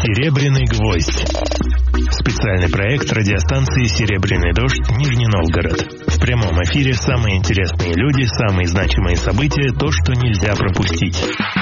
«Серебряный гвоздь». Специальный проект радиостанции «Серебряный дождь», Нижний Новгород. В прямом эфире самые интересные люди, самые значимые события, то, что нельзя пропустить.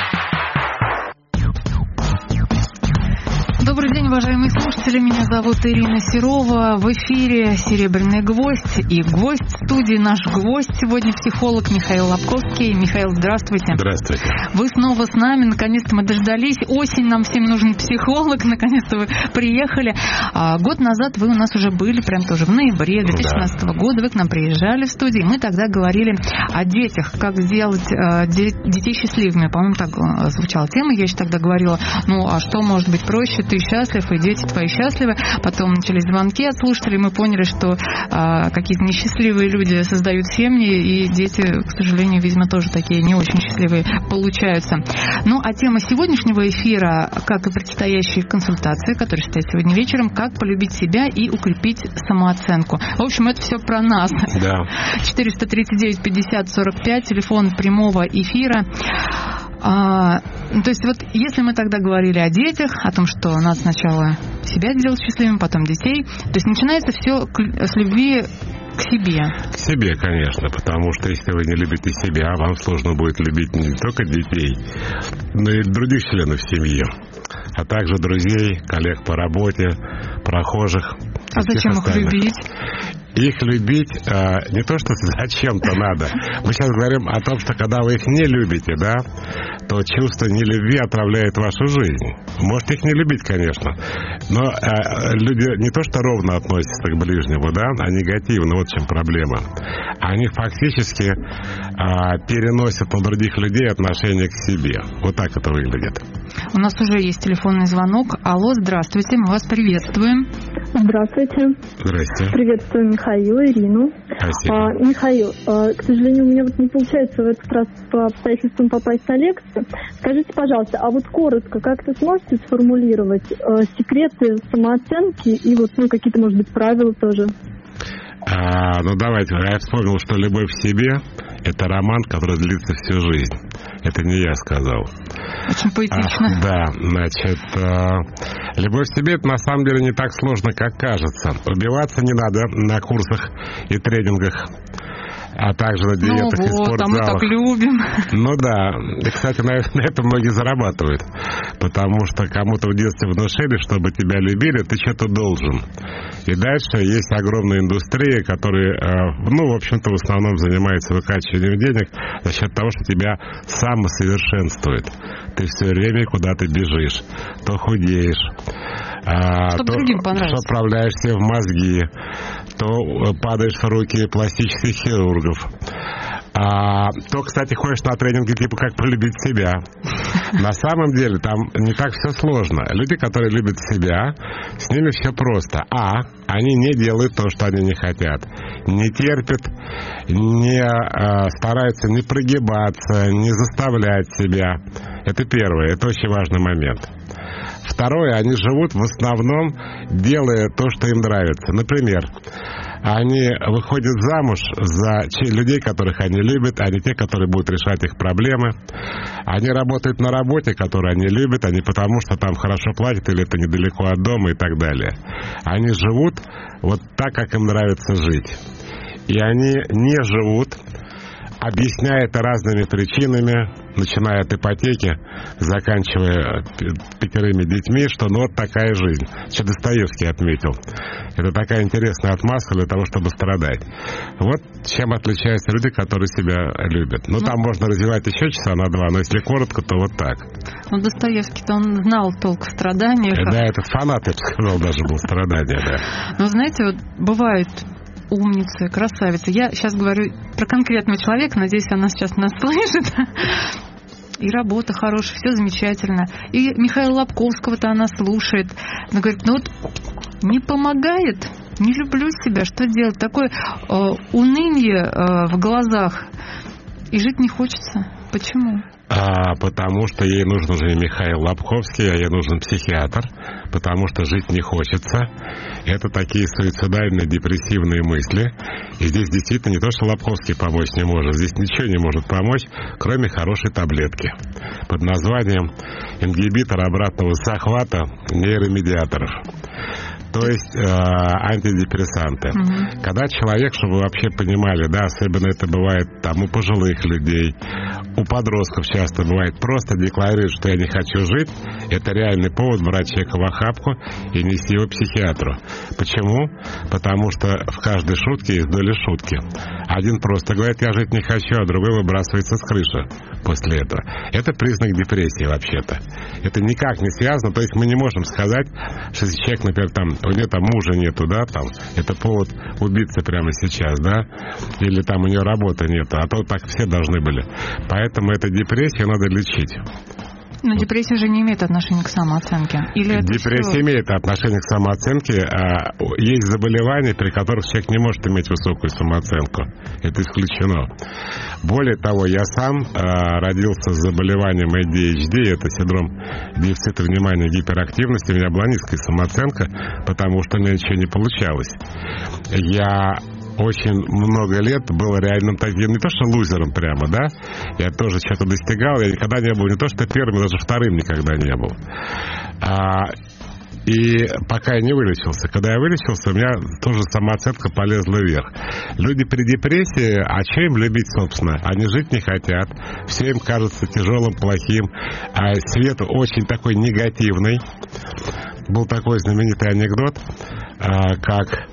Добрый день, уважаемые слушатели. Меня зовут Ирина Серова. В эфире «Серебряный гвоздь». И гость в студии, наш гость сегодня психолог Михаил Лобковский. Михаил, здравствуйте. Здравствуйте. Вы снова с нами. Наконец-то мы дождались. Осень, нам всем нужен психолог. Наконец-то вы приехали. Год назад вы у нас уже были, прям тоже в ноябре 2016 года. Вы к нам приезжали в студию. Мы тогда говорили о детях, как сделать детей счастливыми. По-моему, так звучала тема. Я еще тогда говорила, а что может быть проще? Ты счастлив, и дети твои счастливы. Потом начались звонки от слушателей, мы поняли, что какие-то несчастливые люди создают семьи, и дети, к сожалению, видимо, тоже такие не очень счастливые получаются. А тема сегодняшнего эфира, как и предстоящие консультации, которые состоят сегодня вечером, как полюбить себя и укрепить самооценку. В общем, это все про нас. Да. 439 50 45, телефон прямого эфира. То есть вот если мы тогда говорили о детях, о том, что надо сначала себя делать счастливым, потом детей, то есть начинается все с любви к себе. К себе, конечно, потому что если вы не любите себя, вам сложно будет любить не только детей, но и других членов семьи, а также друзей, коллег по работе, прохожих. А зачем их любить? Их любить не то, что зачем-то надо. Мы сейчас говорим о том, что когда вы их не любите, то чувство нелюбви отравляет вашу жизнь. Можете их не любить, конечно, но люди не то, что ровно относятся к ближнему, а негативно, вот в чем проблема. Они фактически переносят на других людей отношение к себе. Вот так это выглядит. У нас уже есть телефонный звонок. Алло, здравствуйте, мы вас приветствуем. Здравствуйте. Здрасте. Приветствую Михаила, Ирину. Спасибо. Михаил, к сожалению, у меня не получается в этот раз по обстоятельствам попасть на лекцию. Скажите, пожалуйста, а вот коротко, как-то сможете сформулировать секреты самооценки и какие-то, может быть, правила тоже? Давайте. Я вспомнил, что любовь к себе – это роман, который длится всю жизнь. Это не я сказал. Очень поэтично. Да, любовь к себе – это на самом деле не так сложно, как кажется. Убиваться не надо на курсах и тренингах, а также на диетах и спортзалах. Мы так любим. И, кстати, на этом многие зарабатывают. Потому что кому-то в детстве внушили, чтобы тебя любили, ты что-то должен. И дальше есть огромная индустрия, которая, в общем-то, в основном занимается выкачиванием денег за счет того, что тебя самосовершенствует. Ты все время куда-то бежишь, то худеешь, то вправляешь себе в мозги, то падаешь в руки пластических хирургов. То, кстати, ходишь на тренинги типа «Как полюбить себя». На самом деле там не так все сложно. Люди, которые любят себя, с ними все просто. Они не делают то, что они не хотят. Не терпят, не стараются не прогибаться, не заставлять себя. Это первое, это очень важный момент. Второе, они живут в основном, делая то, что им нравится. Например, они выходят замуж за людей, которых они любят, а не те, которые будут решать их проблемы. Они работают на работе, которую они любят, а не потому, что там хорошо платят или это недалеко от дома и так далее. Они живут вот так, как им нравится жить. И они не живут, объясняя это разными причинами, начиная от ипотеки, заканчивая 5 детьми, что вот такая жизнь. Что Достоевский отметил. Это такая интересная отмазка для того, чтобы страдать. Вот чем отличаются люди, которые себя любят. Там можно развивать еще часа на 2, но если коротко, то вот так. Достоевский-то он знал толк в страданиях. Да, это фанат, я бы сказал, даже был страдания, да. Знаете, бывают умницы, красавицы. Я сейчас говорю про конкретного человека, надеюсь, она сейчас нас слышит. И работа хорошая, все замечательно. И Михаила Лобковского-то она слушает. Она говорит, не помогает, не люблю себя, что делать? Такое уныние в глазах. И жить не хочется. Почему? потому что ей нужен уже не Михаил Лобковский, а ей нужен психиатр, потому что жить не хочется. Это такие суицидальные, депрессивные мысли. И здесь действительно не то, что Лобковский помочь не может, здесь ничего не может помочь, кроме хорошей таблетки под названием ингибитор обратного захвата нейромедиаторов. То есть антидепрессанты. Когда человек, чтобы вы вообще понимали, да, особенно это бывает там у пожилых людей, у подростков часто бывает, просто декларирует, что я не хочу жить, это реальный повод брать человека в охапку и нести его к психиатру. Почему? Потому что в каждой шутке есть доля шутки. Один просто говорит, я жить не хочу, а другой выбрасывается с крыши после этого. Это признак депрессии вообще-то. Это никак не связано, то есть мы не можем сказать, что если человек, например, там, у нее там мужа нету, да, там, это повод убиться прямо сейчас, да, или там у нее работы нету, а то так все должны были. Поэтому эту депрессию надо лечить. Но депрессия же не имеет отношения к самооценке. Или депрессия имеет отношение к самооценке. Есть заболевания, при которых человек не может иметь высокую самооценку. Это исключено. Более того, я сам родился с заболеванием ADHD, это синдром дефицита внимания и гиперактивности. У меня была низкая самооценка, потому что у меня ничего не получалось. Я очень много лет был реальным таким, не то что лузером прямо, да, я тоже что-то достигал, я никогда не был не то что первым, даже вторым никогда не был. И пока я не вылечился. Когда я вылечился, у меня тоже самооценка полезла вверх. Люди при депрессии, а что им любить, собственно? Они жить не хотят, все им кажется тяжелым, плохим, а свет очень такой негативный. Был такой знаменитый анекдот, как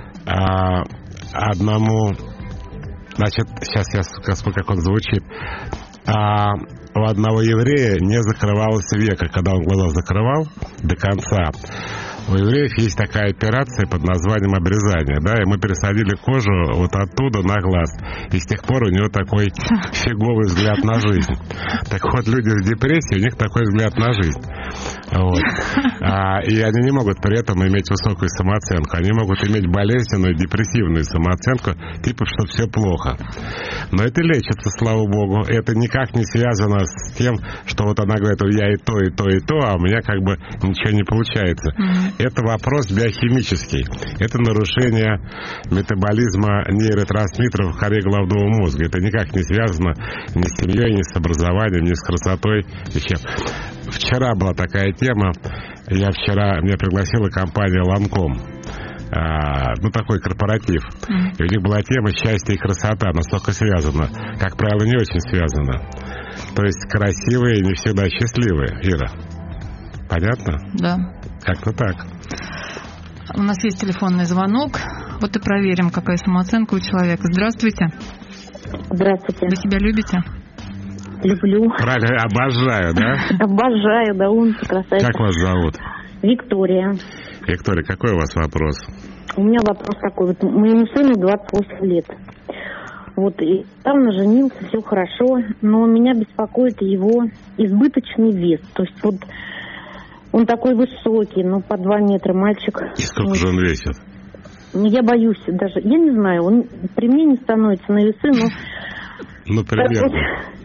одному, значит, сейчас я скажу, как он звучит. У одного еврея не закрывалось века, когда он глаза закрывал до конца. У евреев есть такая операция под названием обрезание, да, и мы пересадили кожу вот оттуда на глаз. И с тех пор у него такой фиговый взгляд на жизнь. Так вот, люди с депрессией, у них такой взгляд на жизнь. Вот. И они не могут при этом иметь высокую самооценку. Они могут иметь болезненную, депрессивную самооценку, типа, что все плохо. Но это лечится, слава богу. Это никак не связано с тем, что вот она говорит, я и то, и то, и то, а у меня как бы ничего не получается. Это вопрос биохимический. Это нарушение метаболизма нейротрансмиттеров в коре головного мозга. Это никак не связано ни с семьей, ни с образованием, ни с красотой, ни с чем. Вчера была такая тема. Меня пригласила компания «Ланком». Такой корпоратив. И у них была тема «Счастье и красота». Настолько связано. Как правило, не очень связано. То есть красивые не всегда счастливые. Ира, понятно? Да. Как-то так. У нас есть телефонный звонок. Вот и проверим, какая самооценка у человека. Здравствуйте. Здравствуйте. Вы себя любите? Люблю. Правильно, обожаю, да? Обожаю, да, умница, красавица. Как вас зовут? Виктория. Виктория, какой у вас вопрос? У меня вопрос такой. Вот моему сыну 28 лет. Вот, и там женился, все хорошо, но меня беспокоит его избыточный вес. То есть вот он такой высокий, по 2 метра мальчик. И сколько же он весит? Я боюсь даже, я не знаю, он при мне не становится на весы, но... примерно.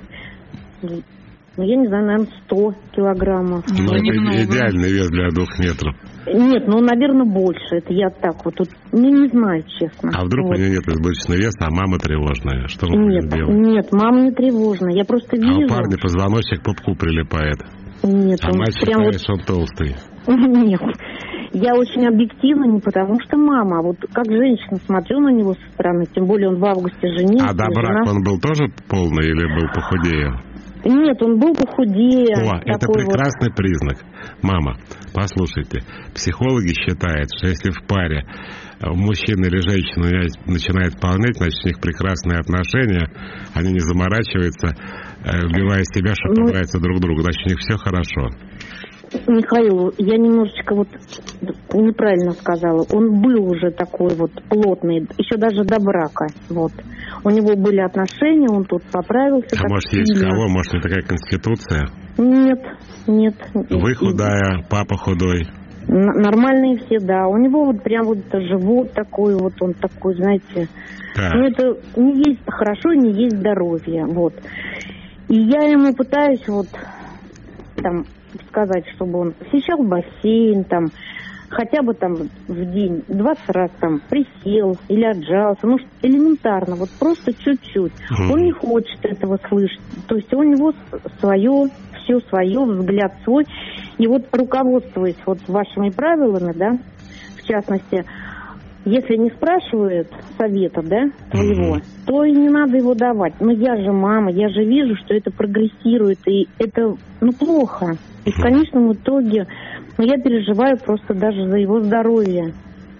Я не знаю, наверное, 100 килограммов. Это идеальный вес для 2 метров. Нет, наверное, больше. Это я так вот тут не знаю, честно. А вдруг у нее нет избыточного веса, а мама тревожная? Что мы будем делать? Нет, мама не тревожная. Я просто вижу... А у парня позвоночник к пупку прилипает. Нет, а мальчик, прям конечно, он толстый. Нет. Я очень объективна, не потому что мама, а вот как женщина смотрю на него со стороны, тем более он в августе женился. А до брака он был тоже полный или был похудее? Нет, он был похудее. О, это прекрасный признак. Мама, послушайте, психологи считают, что если в паре мужчина или женщина начинает полнеть, значит, у них прекрасные отношения, они не заморачиваются, вбивая себя, чтобы понравиться друг другу, значит, у них все хорошо. Михаил, я немножечко неправильно сказала. Он был уже такой плотный, еще даже до брака. У него были отношения, он тут поправился. А может, есть кого? Может, не такая конституция? Нет. Вы худая, папа худой. Нормальные все, да. У него прям живот такой, он такой, знаете. Так. Это не есть хорошо, не есть здоровье. И я ему пытаюсь вот там сказать, чтобы он посещал бассейн, там, хотя бы там в день 20 раз там присел или отжался, ну, элементарно, вот просто чуть-чуть. Он не хочет этого слышать. То есть у него свое, все свое, взгляд свой. И вот руководствуясь вот вашими правилами, да, в частности, если не спрашивают совета, да, твоего, то и не надо его давать. Но я же мама, я же вижу, что это прогрессирует, и это, ну, плохо. И в конечном итоге, ну, я переживаю просто даже за его здоровье.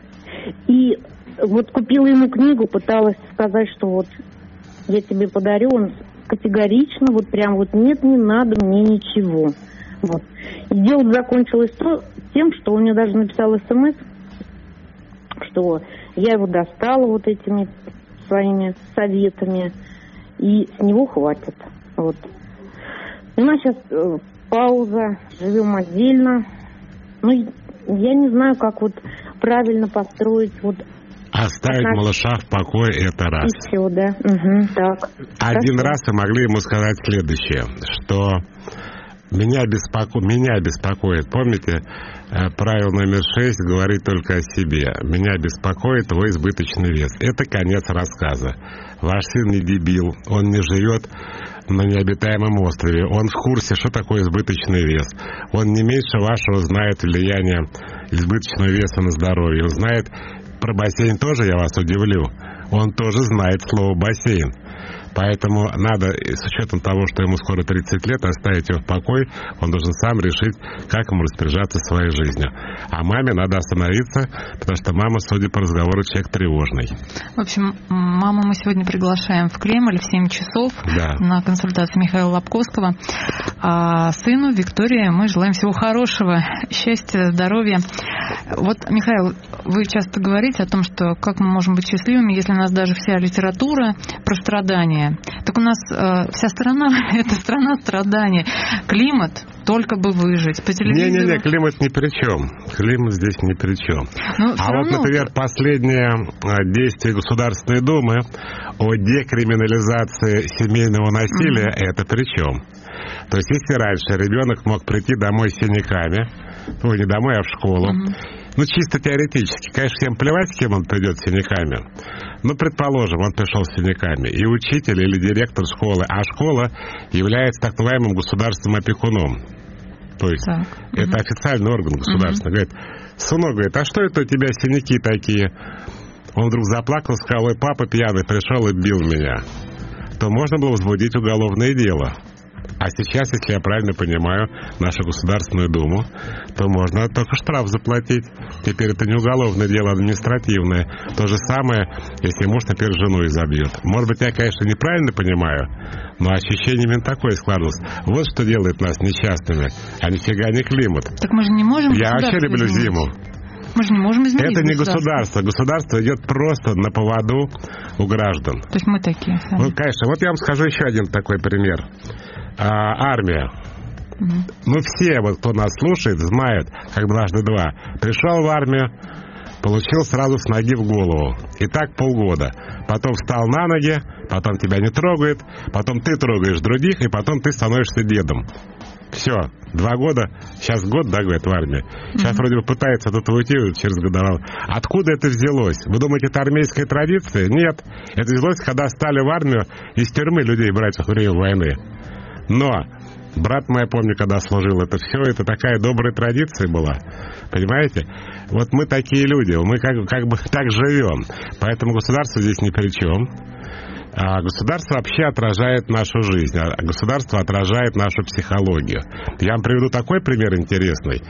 И вот купила ему книгу, пыталась сказать, что вот я тебе подарю, он категорично, вот прям вот нет, не надо мне ничего. Вот. И дело закончилось тем, что он мне даже написал СМС, что я его достала вот этими своими советами, и с него хватит. Вот. У нас сейчас пауза, живем отдельно. Ну, я не знаю, как вот правильно построить вот... Оставить малыша в покое — это раз. И все, да. Так. Один раз вы могли ему сказать следующее, что меня беспокоит, помните, правило номер 6 говорит только о себе. Меня беспокоит твой избыточный вес. Это конец рассказа. Ваш сын не дебил, он не живет на необитаемом острове. Он в курсе, что такое избыточный вес. Он не меньше вашего знает влияние избыточного веса на здоровье. Он знает про бассейн тоже, я вас удивлю. Он тоже знает слово бассейн. Поэтому надо, с учетом того, что ему скоро 30 лет, оставить его в покое. Он должен сам решить, как ему распоряжаться своей жизнью. А маме надо остановиться, потому что мама, судя по разговору, человек тревожный. В общем, маму мы сегодня приглашаем в Кремль в 7 часов на консультацию Михаила Лобковского. А сыну Виктории мы желаем всего хорошего, счастья, здоровья. Вот, Михаил, вы часто говорите о том, что как мы можем быть счастливыми, если у нас даже вся литература про страдания. Так у нас вся страна – это страна страданий. Климат – только бы выжить. По телевизору... Не-не-не, климат ни при чем. Климат здесь ни при чем. Вот, например, последнее действие Государственной Думы о декриминализации семейного насилия – это при чем? То есть, если раньше ребенок мог прийти домой с синяками, ну, не домой, а в школу, ну, чисто теоретически, конечно, всем плевать, с кем он придет с синяками. Ну, предположим, он пришел с синяками, и учитель или директор школы, а школа является так называемым государственным опекуном. То есть, это официальный орган государственный. Говорит, сынок, говорит, а что это у тебя синяки такие? Он вдруг заплакал, сказал, ой, папа пьяный пришел и бил меня. То можно было возбудить уголовное дело. А сейчас, если я правильно понимаю нашу Государственную Думу, то можно только штраф заплатить. Теперь это не уголовное дело, а административное. То же самое, если муж, например, жену изобьет. Может быть, я, конечно, неправильно понимаю, но ощущение именно такое складывалось. Вот что делает нас несчастными, а нифига не климат. Так мы же не можем... Я вообще люблю зиму. Мы же не можем изменить это не государство. Государство идет просто на поводу у граждан. То есть мы такие сами. Ну, конечно. Вот я вам скажу еще один такой пример. Армия. Ну, все, вот, кто нас слушает, знают, как дважды два. Пришел в армию, получил сразу с ноги в голову. И так полгода. Потом встал на ноги, потом тебя не трогают, потом ты трогаешь других, и потом ты становишься дедом. Все, 2 года, сейчас год, да, говорят, в армии. Сейчас вроде бы пытается тут уйти через годовал. Откуда это взялось? Вы думаете, это армейская традиция? Нет. Это взялось, когда стали в армию из тюрьмы людей брать во время войны. Но брат мой, я помню, когда служил, это все, это такая добрая традиция была. Понимаете? Вот мы такие люди, мы как бы так живем. Поэтому государство здесь ни при чем. А государство вообще отражает нашу жизнь, а государство отражает нашу психологию. Я вам приведу такой пример интересный.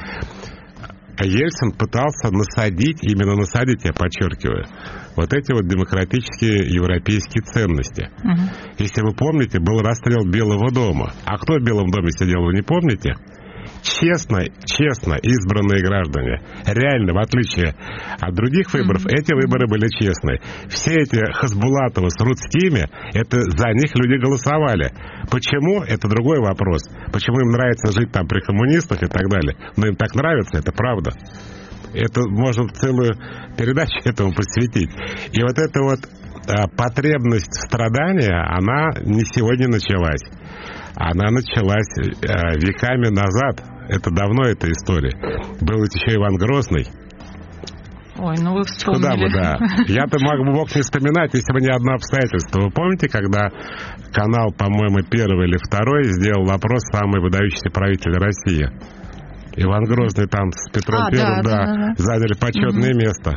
Ельцин пытался насадить, я подчеркиваю, вот эти вот демократические европейские ценности. Если вы помните, был расстрел Белого дома. А кто в Белом доме сидел, вы не помните? Честно избранные граждане. Реально, в отличие от других выборов, эти выборы были честные. Все эти Хасбулатовы с Рудскими, это за них люди голосовали. Почему? Это другой вопрос. Почему им нравится жить там при коммунистах и так далее? Но им так нравится, это правда. Это можно целую передачу этому посвятить. И вот эта вот потребность в страдании, она не сегодня началась. она началась веками назад. Это давно эта история. Был ведь еще Иван Грозный. Ой, ну вы вспомнили. Куда бы, да. Я-то мог не вспоминать, если бы не одно обстоятельство. Вы помните, когда канал, по-моему, первый или второй сделал вопрос «Самый выдающийся правитель России»? Иван Грозный там с Петром Первым заняли почетное место.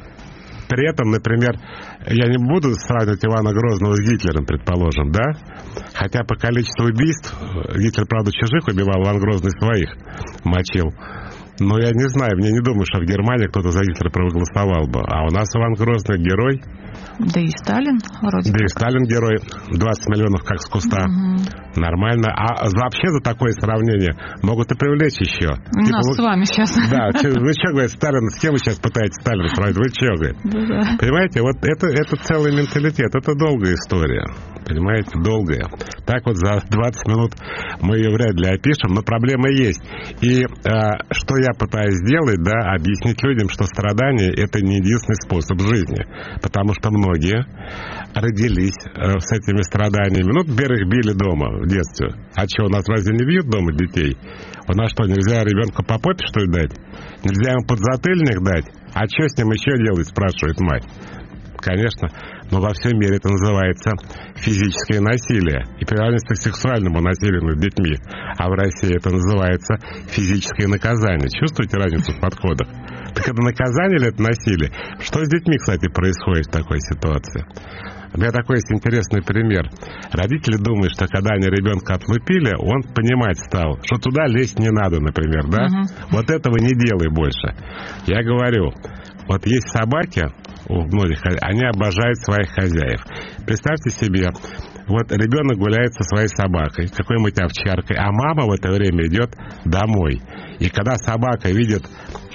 При этом, например, я не буду сравнивать Ивана Грозного с Гитлером, предположим, да? Хотя по количеству убийств Гитлер, правда, чужих убивал, Иван Грозный своих мочил. Но я не знаю, мне не думаю, что в Германии кто-то за Гитлера проголосовал бы. А у нас Иван Грозный герой. Да и Сталин вроде. Да и Сталин герой. 20 миллионов как с куста. Нормально. А вообще за такое сравнение могут и привлечь еще. У нас с вами сейчас. Да, вы что, говорит, Сталин, с кем вы сейчас пытаетесь Сталина сравнить? Вы что, говорит? Да. Понимаете, вот это целый менталитет, это долгая история. Понимаете, долгая. Так вот за 20 минут мы ее вряд ли опишем, но проблема есть. И что я пытаюсь сделать, да, объяснить людям, что страдание – это не единственный способ жизни. Потому что многие родились с этими страданиями. Ну, например, их били дома в детстве. А что, у нас разве не бьют дома детей? У нас что, нельзя ребенку по попе, что ли, дать? Нельзя ему подзатыльник дать? А что с ним еще делать, спрашивает мать. Конечно, но во всем мире это называется физическое насилие и приравнивается к сексуальному насилию над детьми. А в России это называется физическое наказание. Чувствуете разницу в подходах? Так это наказание или это насилие? Что с детьми, кстати, происходит в такой ситуации? У меня такой есть интересный пример. Родители думают, что когда они ребенка отлупили, он понимать стал, что туда лезть не надо, например, да? Вот этого не делай больше. Я говорю, вот есть собаки у многих, они обожают своих хозяев. Представьте себе, вот ребенок гуляет со своей собакой, какой-нибудь овчаркой, а мама в это время идет домой. И когда собака видит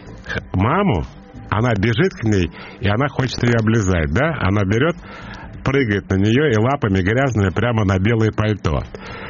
маму, она бежит к ней, и она хочет ее облизать, да? Она берет, прыгает на нее и лапами грязными прямо на белое пальто.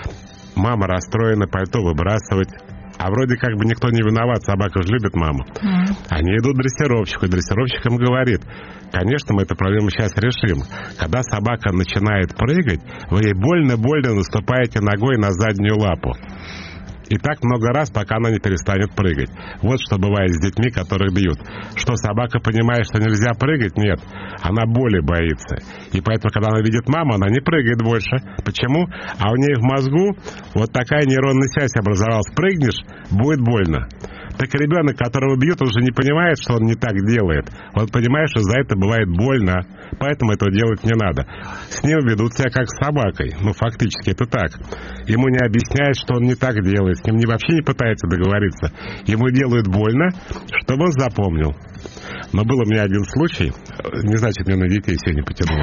Мама расстроена, пальто выбрасывать. А вроде как бы никто не виноват, собака же любит маму. Они идут к дрессировщику, и дрессировщик им говорит: конечно, мы эту проблему сейчас решим. Когда собака начинает прыгать, вы ей больно-больно наступаете ногой на заднюю лапу. И так много раз, пока она не перестанет прыгать. Вот что бывает с детьми, которых бьют. Что собака понимает, что нельзя прыгать? Нет. Она боли боится. И поэтому, когда она видит маму, она не прыгает больше. Почему? А у нее в мозгу вот такая нейронная связь образовалась. Прыгнешь — будет больно. Так ребенок, которого бьют, он же не понимает, что он не так делает. Он понимает, что за это бывает больно. Поэтому этого делать не надо. С ним ведут себя как с собакой. Ну, фактически это так. Ему не объясняют, что он не так делает. С ним вообще не пытаются договориться. Ему делают больно, чтобы он запомнил. Но был у меня один случай. Не значит, меня на детей сегодня потянуло.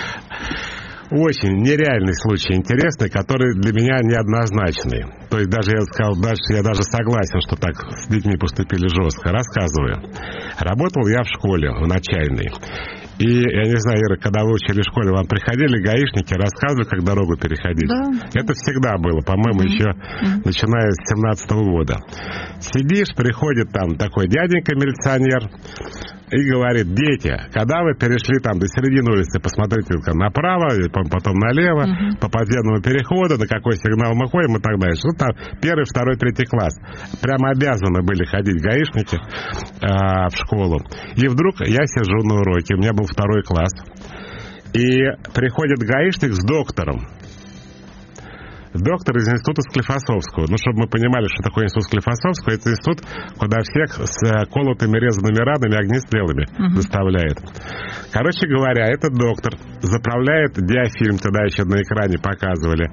Очень нереальный случай, интересный, который для меня неоднозначный. То есть даже я сказал, дальше я даже согласен, что так с детьми поступили жестко. Рассказываю. Работал я в школе, в начальной. И, я не знаю, Ира, когда вы учили в школе, вам приходили гаишники, рассказывали, как дорогу переходить? Да. Это всегда было, по-моему, еще начиная с 17-го года. Сидишь, приходит там такой дяденька-милиционер и говорит: дети, когда вы перешли там до середины улицы, посмотрите направо, потом налево, по подземному переходу, на какой сигнал мы ходим и так далее. Ну, там 1, 2, 3 класс. Прямо обязаны были ходить гаишники в школу. И вдруг я сижу на уроке, у меня был 2 класс, и приходит гаишник с доктором. Доктор из института Склифосовского. Ну, чтобы мы понимали, что такое институт Склифосовского, это институт, куда всех с колотыми, резанными ранами, огнестрелами доставляет. Короче говоря, этот доктор заправляет диафильм, тогда еще на экране показывали,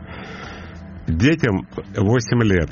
детям 8 лет.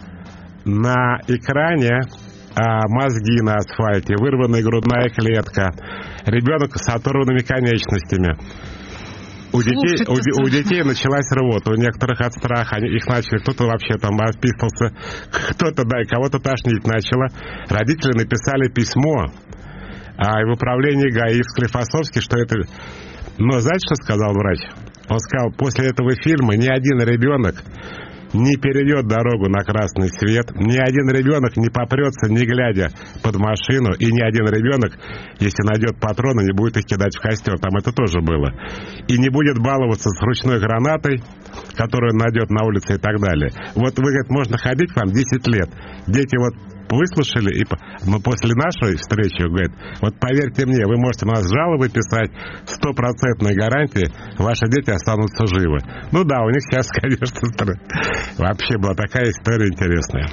На экране мозги на асфальте, вырванная грудная клетка, ребенок с оторванными конечностями. У детей началась рвота, у некоторых от страха, их начали, кто-то вообще там описался, кто-то, да, и кого-то тошнить начало. Родители написали письмо в управлении ГАИ в Склифосовске, что это... Но знаете, что сказал врач? Он сказал, после этого фильма ни один ребенок не перейдет дорогу на красный свет, ни один ребенок не попрется, не глядя под машину, и ни один ребенок, если найдет патроны, не будет их кидать в костер. Там это тоже было. И не будет баловаться с ручной гранатой, которую он найдет на улице и так далее. Вот вы, говорит, можно ходить к вам 10 лет. Дети вот выслушали, и мы после нашей встречи, говорит, вот поверьте мне, вы можете на нас жалобы писать, 100% гарантии, ваши дети останутся живы. Ну да, у них сейчас, конечно, вообще была такая история интересная.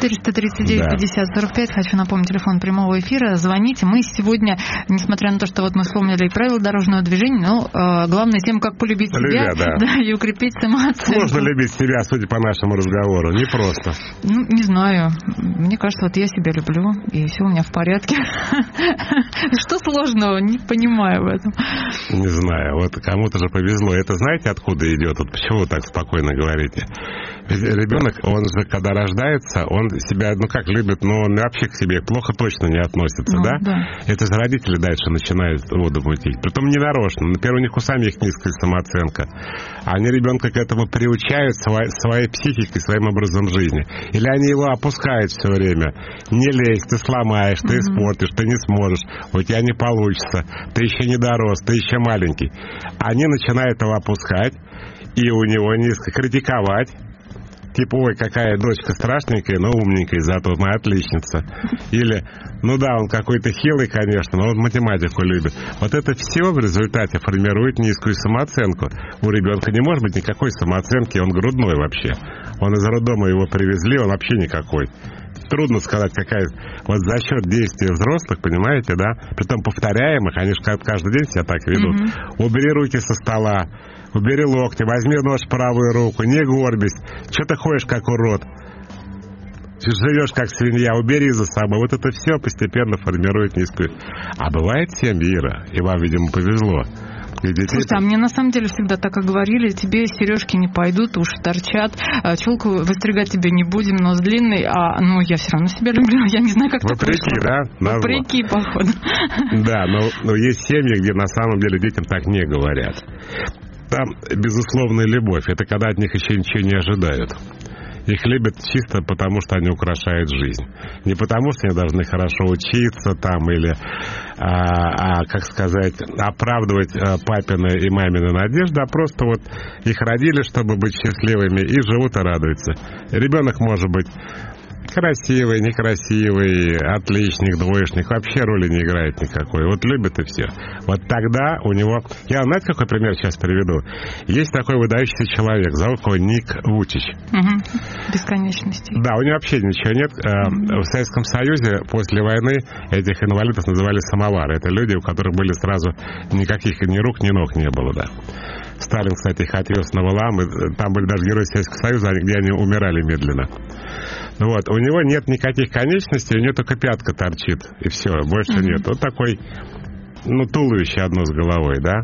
439-50-45, хочу напомнить, телефон прямого эфира, звоните. Мы сегодня, несмотря на то, что вот мы вспомнили и правила дорожного движения, но главная тема, как полюбить себя, да, и укрепить самооценку. Сложно любить себя, судя по нашему разговору, непросто. Ну, не знаю, мне кажется, вот я себя люблю, и все у меня в порядке. Что сложного? Не понимаю в этом. Не знаю, вот кому-то же повезло. Это знаете, откуда идет? Вот почему вы так спокойно говорите? Ведь ребенок, он же, когда рождается, он себя, ну как любит, но он вообще к себе плохо точно не относится, да? Это же родители дальше начинают воду мутить. Притом не нарочно. Например, у них у самих низкая самооценка. Они ребенка к этому приучают своей психикой, своим образом жизни. Или они его опускают все время. Не лезь, ты сломаешь, ты испортишь, ты не сможешь, у тебя не получится, ты еще не дорос, ты еще маленький. Они начинают его опускать, и у него низко критиковать. Типа, ой, какая дочка страшненькая, но умненькая, зато моя отличница. Или, ну да, он какой-то хилый, конечно, но он математику любит. Вот это все в результате формирует низкую самооценку. У ребенка не может быть никакой самооценки, он грудной вообще. Он из роддома его привезли, он вообще никакой. Трудно сказать, какая... Вот за счет действия взрослых, понимаете, да? Притом повторяемых, они же каждый день себя так ведут. Убери руки со стола, убери локти, возьми нож в правую руку, не горбись. Че ты ходишь, как урод? Живешь, как свинья, убери за собой. Вот это все постепенно формирует низкую... А бывает семьи, Ира, и вам, видимо, повезло. Слушай, а мне на самом деле всегда так и говорили, тебе сережки не пойдут, уши торчат, челку выстригать тебе не будем, нос длинный, ну я все равно себя люблю, я не знаю, как так вышло. Вопреки, да? Вопреки, походу. Да, но есть семьи, где на самом деле детям так не говорят. Там безусловная любовь, это когда от них еще ничего не ожидают. Их любят чисто потому, что они украшают жизнь. Не потому, что они должны хорошо учиться там или, как сказать, оправдывать папины и мамины надежды, а просто вот их родили, чтобы быть счастливыми, и живут и радуются. Ребенок может быть красивый, некрасивый, отличник, двоечник, вообще роли не играет никакой. Вот любит и все. Вот тогда у него... Я, знаете, какой пример сейчас приведу? Есть такой выдающийся человек, зовут его Ник Вучич. Бесконечности. Да, у него вообще ничего нет. В Советском Союзе после войны этих инвалидов называли самовары. Это люди, у которых были сразу никаких ни рук, ни ног не было, да. Сталин, кстати, их отвез на Валаам, и там были даже герои Советского Союза, где они умирали медленно. Вот, у него нет никаких конечностей, у него только пятка торчит, и все, больше нет. Вот такой, туловище одно с головой, да.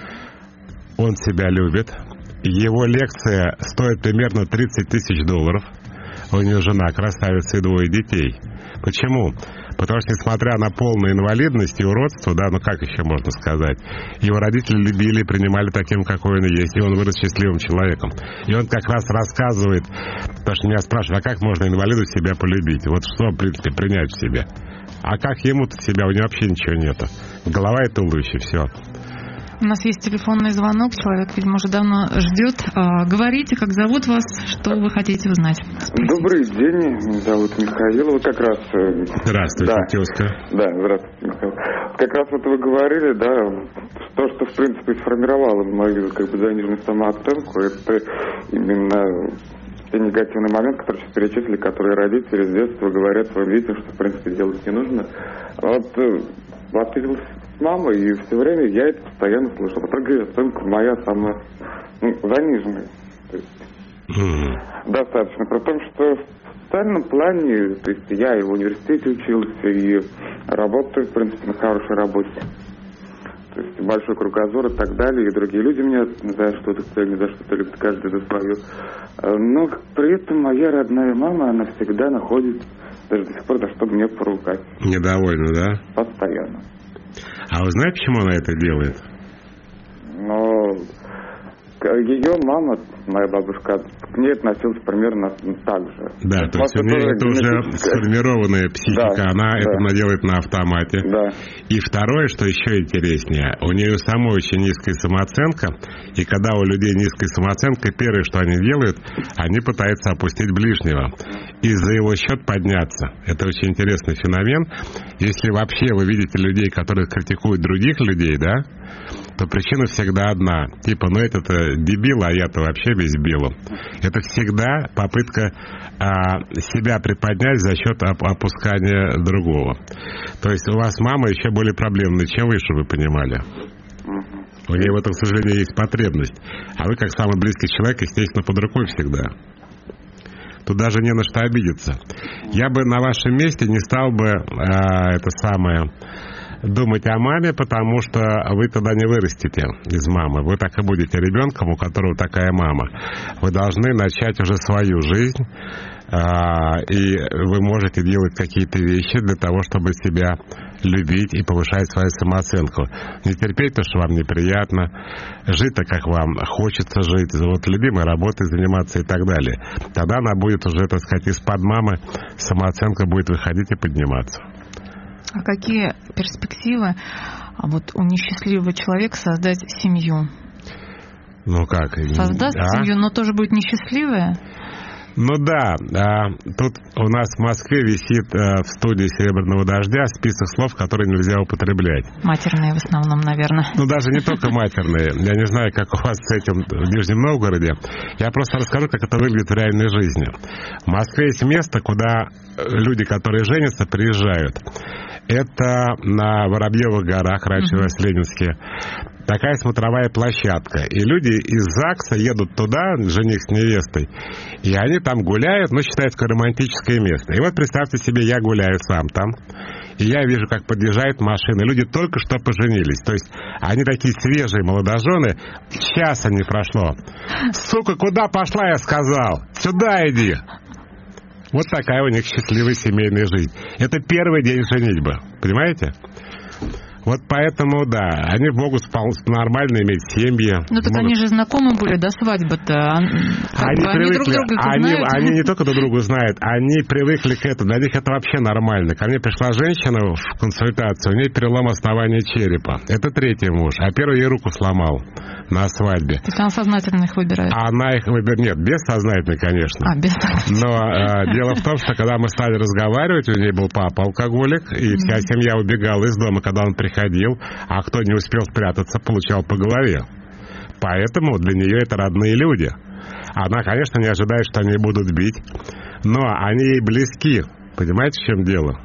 Он себя любит. Его лекция стоит примерно $30 тысяч. У него жена красавица и 2 детей. Почему? Потому что, несмотря на полную инвалидность и уродство, да, как еще можно сказать, его родители любили и принимали таким, какой он есть, и он вырос счастливым человеком. И он как раз рассказывает, потому что меня спрашивают, а как можно инвалиду себя полюбить? Вот что, в принципе, принять в себя? А как ему-то себя? У него вообще ничего нету. Голова и туловище, все. У нас есть телефонный звонок, человек, видимо, уже давно ждет. Говорите, как зовут вас, что вы хотите узнать? Спросите. Добрый день, меня зовут Михаил. Вы как раз... Здравствуйте, тезка. Да, здравствуйте, Михаил. Как раз вот вы говорили, да, то, что, в принципе, сформировало мою, заниженную самооценку, это именно те негативные моменты, которые сейчас перечислили, которые родители с детства говорят своим детям, что, в принципе, делать не нужно. Вот встретился с мамой, и все время я это постоянно слышал. В итоге оценка моя самая заниженная. То есть, достаточно. При том, что в социальном плане, то есть я и в университете учился, и работаю, в принципе, на хорошей работе. То есть большой кругозор и так далее, и другие люди меня за что-то ценят, за что-то любят, каждый за свое. Но при этом моя родная мама, она всегда находит, даже до сих пор, за что мне поругать. Недовольна, да? Постоянно. А вы знаете, почему она это делает? Ну, ее мама, моя бабушка, к ней относилась примерно так же. Да, то есть у нее это уже сформированная психика, да, она это делает на автомате. Да. И второе, что еще интереснее, у нее самой очень низкая самооценка, и когда у людей низкая самооценка, первое, что они делают, они пытаются опустить ближнего и за его счет подняться. Это очень интересный феномен. Если вообще вы видите людей, которые критикуют других людей, да, то причина всегда одна. Типа, ну это-то дебил, а я-то вообще весь белым. Это всегда попытка себя приподнять за счет опускания другого. То есть у вас мама еще более проблемная, чем вы, чтобы вы понимали. У нее в этом, к сожалению, есть потребность. А вы, как самый близкий человек, естественно, под рукой всегда. Тут даже не на что обидеться. Я бы на вашем месте не стал бы думать о маме, потому что вы тогда не вырастете из мамы. Вы так и будете ребенком, у которого такая мама. Вы должны начать уже свою жизнь, и вы можете делать какие-то вещи для того, чтобы себя любить и повышать свою самооценку. Не терпеть то, что вам неприятно, жить так, как вам хочется жить, вот любимой работой заниматься и так далее. Тогда она будет уже, так сказать, из-под мамы самооценка будет выходить и подниматься. А какие перспективы вот у несчастливого человека создать семью? Ну как? Создаст семью, но тоже будет несчастливая? Ну да, тут у нас в Москве висит в студии «Серебряного дождя» список слов, которые нельзя употреблять. Матерные в основном, наверное. Ну даже не только матерные. Я не знаю, как у вас с этим в Нижнем Новгороде. Я просто расскажу, как это выглядит в реальной жизни. В Москве есть место, куда люди, которые женятся, приезжают. Это на Воробьевых горах, раньше Ленинские. Такая смотровая площадка. И люди из ЗАГСа едут туда, жених с невестой, и они там гуляют, ну, считают, такое романтическое место. И вот представьте себе, я гуляю сам там, и я вижу, как подъезжают машины. Люди только что поженились. То есть они такие свежие молодожены, часа не прошло. Сука, куда пошла, я сказал? Сюда иди. Вот такая у них счастливая семейная жизнь. Это первый день женитьбы. Понимаете? Вот поэтому, да, они могут нормально иметь семьи. Ну так они же знакомы были до свадьбы-то. Они привыкли, они не только друг друга знают, они привыкли к этому. Для них это вообще нормально. Ко мне пришла женщина в консультацию, у нее перелом основания черепа. Это третий муж, а первый ей руку сломал на свадьбе. То есть она сознательно их выбирает? Она их выбирает, нет, бессознательно, конечно. Бессознательно. Но дело в том, что когда мы стали разговаривать, у нее был папа алкоголик, и вся семья убегала из дома, когда он приходил, а кто не успел спрятаться, получал по голове. Поэтому для нее это родные люди. Она, конечно, не ожидает, что они будут бить, но они ей близки. Понимаете, в чем дело?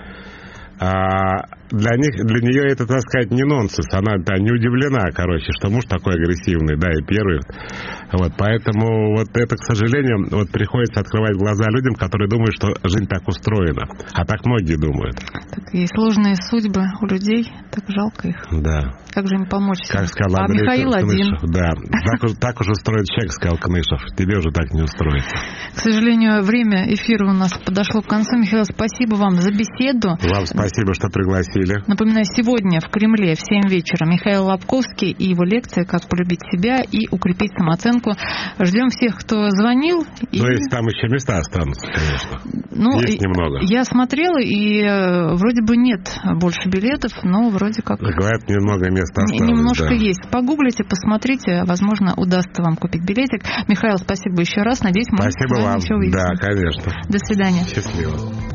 Для нее это, так сказать, не нонсенс. Она не удивлена, что муж такой агрессивный, да, и первый. Вот, поэтому вот это, к сожалению, вот приходится открывать глаза людям, которые думают, что жизнь так устроена. А так многие думают. Так и сложные судьбы у людей, так жалко их. Да. Как же им помочь? Как сказал Андрей Михаил один. Да, так уже устроен человек, сказал Кнышев. Тебе уже так не устроится. К сожалению, время эфира у нас подошло к концу. Михаил, спасибо вам за беседу. Вам спасибо, что пригласили. Напоминаю, сегодня в Кремле в 7 вечера Михаил Лобковский и его лекция «Как полюбить себя и укрепить самооценку». Ждем всех, кто звонил. Ну, если там еще места останутся, конечно. Есть немного. Я смотрела, и вроде бы нет больше билетов, но вроде как... Говорят, немного мест осталось. Немножко есть. Погуглите, посмотрите, возможно, удастся вам купить билетик. Михаил, спасибо еще раз. Надеюсь, мы спасибо вам. Еще увидимся. Да, конечно. До свидания. Счастливо.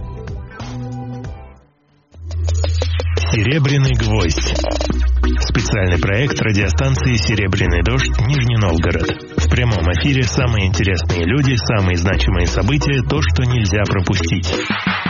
«Серебряный гвоздь». Специальный проект радиостанции «Серебряный дождь» Нижний Новгород. В прямом эфире самые интересные люди, самые значимые события, то, что нельзя пропустить.